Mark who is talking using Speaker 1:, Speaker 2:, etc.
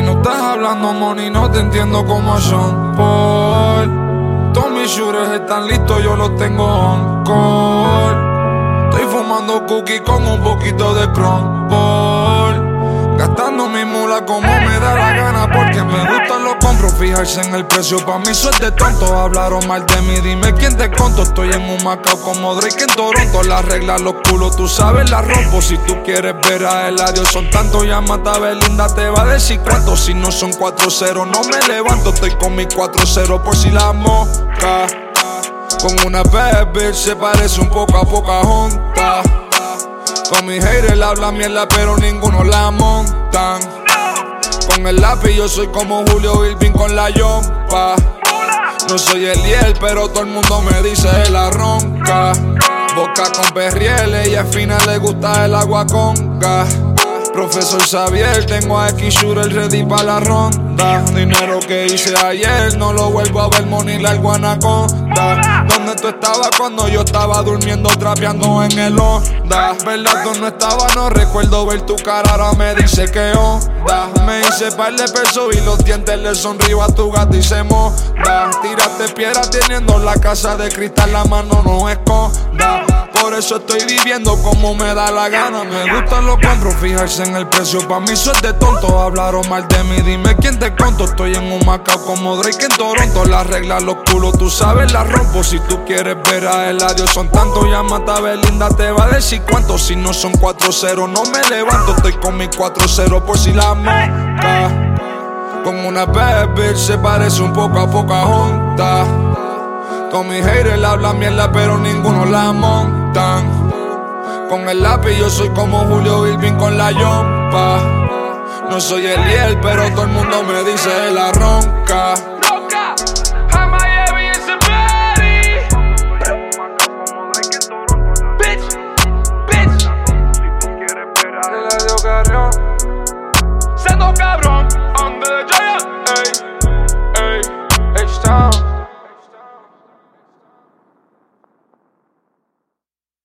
Speaker 1: no estás hablando money, no te entiendo como son Paul. Todos mis shooters están listos, yo los tengo on call. Estoy fumando cookie con un poquito de crumble, gastando mi mula como me da la gana, porque me gustan los compros, fijarse en el precio. Pa' mí soy de tonto, hablaron mal de mí, dime quién te conto. Estoy en un Macao como Drake en Toronto, las reglas, los culos, tú sabes, las rompo. Si tú quieres ver a Eladio, son tantos, llámate a Belinda, te va a decir cuánto. Si no son 4-0, no me levanto, estoy con mi 4-0 por si la mosca. Con una bad bitch se parece un poco a Pocahontas. Con mi haters habla mierda, pero ninguno la montan. Con el lápiz yo soy como Julio Irving con la yompa. No soy el Liel, pero todo el mundo me dice la ronca. Boca con perrieles y al final le gusta el agua con gas. Profesor Xavier, tengo a X-Shooter ready pa' la ronda. Dinero que hice ayer, no lo vuelvo a ver, money la anaconda. ¿Dónde tú estabas cuando yo estaba durmiendo, trapeando en el Honda? ¿Verdad tú no estabas? No recuerdo ver tu cara, ahora me dice que onda. Me hice par de pesos y los dientes le sonrío a tu gato y se monda. Tírate piedra teniendo la casa de cristal, la mano no esconda. Por eso estoy viviendo como me da la gana. Me gustan los compros, fijarse en el precio. Pa' mí soy de tonto, hablaron mal de mí, dime quién te conto. Estoy en un Macao como Drake en Toronto, las reglas, los culos, tú sabes, las rompo. Si tú quieres ver a Eladio, son tantos, llámate a Belinda, te va a decir cuánto. Si no son 4-0, no me levanto, estoy con mi 4-0 por si la mosca. Con una bad bitch se parece un poco a Pocahontas. Con mis haters habla mierda, pero ninguno la montan. Con el lápiz yo soy como Julio Irving con la yompa. No soy el Liel, pero todo el mundo me dice la ronca.
Speaker 2: Siendo cabrón, under the